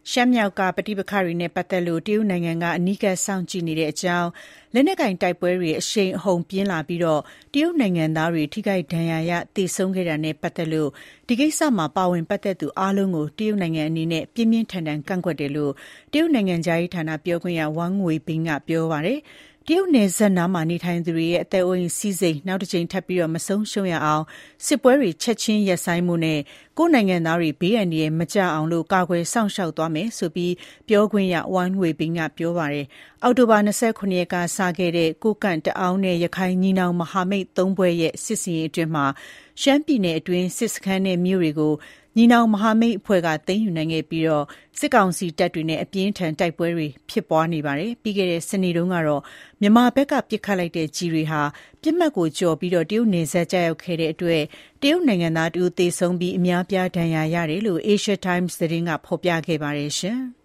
ရှမ်းမြောက်ကပဋိပက္ခတွေနဲ့ပတ်သက်လို့တရုတ်နိုင်ငံကအနီးကပ်စောင့်ကြည့်နေတဲ့အကြောင်းလက်နက်ကိုင်တိုက်ပွဲတွေအရှိန်အဟုန်ပြင်းလာပြီးတရုတ်နိုင်ငံသားတွေထိခိုက်ဒဏ်ရာရသေဆုံးခဲ့တာနဲ့ပတ်သက်လို့ဒီကိစ္စမှာပါဝင်ပတ်သက်သူအားလုံးကိုတရုတ်နိုင်ငံအနေနဲ့ပြင်းပြင်းထန်ထန်ကန့်ကွက်တယ်လို့တရုတ်နိုင်ငံခြားရေးဌာနပြောခွင့်ရဝမ်ငွေဘင်းကပြောပါတယ်။တရုတ်နယ်စပ်နားမှာနေထိုင်သူတွေရဲ့အသက်အိုးအိမ်စည်းစိမ်နောက်တစ်ကြိမ်ထပ်ပြီးမဆုံးရှုံးရအောင်စစ်ပွဲတွေချက်ချင်းရပ်ဆိုင်းမှုနဲ့ကိုယ့်နိုင်ငံသားတွေဘေးအန္တရာယ်မကျအောင်ကာကွယ်စောင့်ရှောက်သွားမယ်ဆိုပြီးပြောခွင့်ရဝမ်ငွေဘင်းကပြောပါတယ်။အောက်တိုဘာ29ရက်ကစခဲ့တဲ့ကိုးကန့်တအောင်းနဲ့ရခိုင်ညီနောင်မဟာမိတ်၃ဘွဲ့ရဲ့စစ်စင်ရေးအတွင်းရှမ်းပြည်နယ်အတွင်းစစ်စခန်းနဲ့မြို့တွေကိုညီနောင်မဟာမိတ်အဖွဲ့ကသိမ်းယူနိုင်ခဲ့ပြီးစစ်ကောင်စီတပ်တွေနဲ့အပြင်းထန်တိုက်ပွဲတွေဖြစ်ပွားနေပါတယ်။ပြီးခဲ့တဲ့စနေတုန်းကတော့မြန်မာဘက်ကပစ်ခတ်လိုက်တဲ့ကြီးတွေဟာပြစ်မှတ်ကိုကျော်ပြီးတရုတ်နယ်စပ်ကျရောက်ခဲ့တဲ့အတွက်တရုတ်နိုင်ငံသားတဦးသေဆုံးပြီးအများပြားဒဏ်ရာရတယ်လို့ Asia Times သတင်းကဖော်ပြခဲ့ပါတယ်ရှင်။